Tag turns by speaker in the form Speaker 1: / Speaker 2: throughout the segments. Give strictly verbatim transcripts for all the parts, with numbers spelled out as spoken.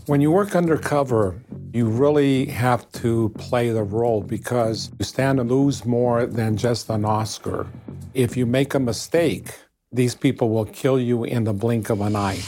Speaker 1: When you work undercover, you really have to play the role because you stand to lose more than just an Oscar. If you make a mistake, these people will kill you in the blink of an eye.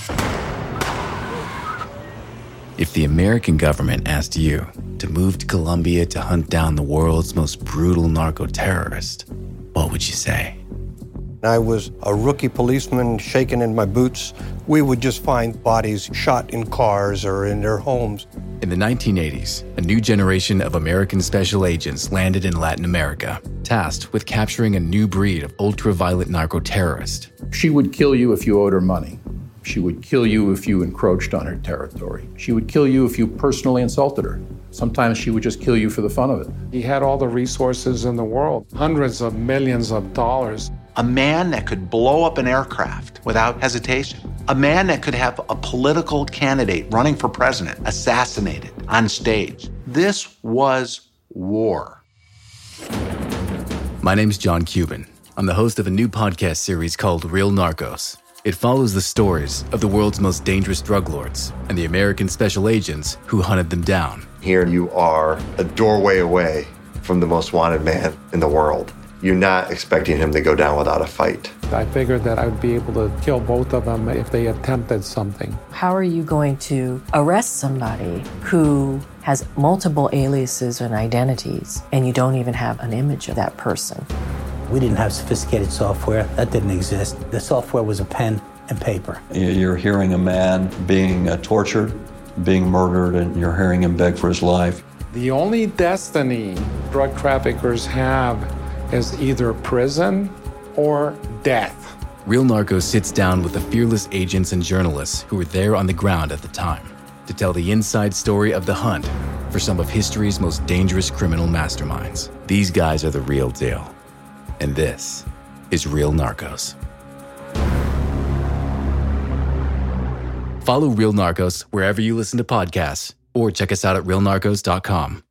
Speaker 2: If the American government asked you to move to Colombia to hunt down the world's most brutal narco-terrorist, what would you say?
Speaker 3: I was a rookie policeman shaking in my boots. We would just find bodies shot in cars or in their homes.
Speaker 2: In the nineteen eighties, a new generation of American special agents landed in Latin America, tasked with capturing a new breed of ultra-violent narco-terrorist.
Speaker 4: She would kill you if you owed her money. She would kill you if you encroached on her territory. She would kill you if you personally insulted her. Sometimes she would just kill you for the fun of it.
Speaker 1: He had all the resources in the world, hundreds of millions of dollars.
Speaker 5: A man that could blow up an aircraft without hesitation. A man that could have a political candidate running for president assassinated on stage. This was war.
Speaker 2: My name's John Cuban. I'm the host of a new podcast series called Real Narcos. It follows the stories of the world's most dangerous drug lords and the American special agents who hunted them down.
Speaker 6: Here you are, a doorway away from the most wanted man in the world. You're not expecting him to go down without a fight.
Speaker 1: I figured that I would be able to kill both of them if they attempted something.
Speaker 7: How are you going to arrest somebody who has multiple aliases and identities, and you don't even have an image of that person?
Speaker 8: We didn't have sophisticated software. That didn't exist. The software was a pen and paper.
Speaker 9: You're hearing a man being uh, tortured, being murdered, and you're hearing him beg for his life.
Speaker 1: The only destiny drug traffickers have is either prison or death.
Speaker 2: Real Narcos sits down with the fearless agents and journalists who were there on the ground at the time to tell the inside story of the hunt for some of history's most dangerous criminal masterminds. These guys are the real deal. And this is Real Narcos. Follow Real Narcos wherever you listen to podcasts or check us out at real narcos dot com.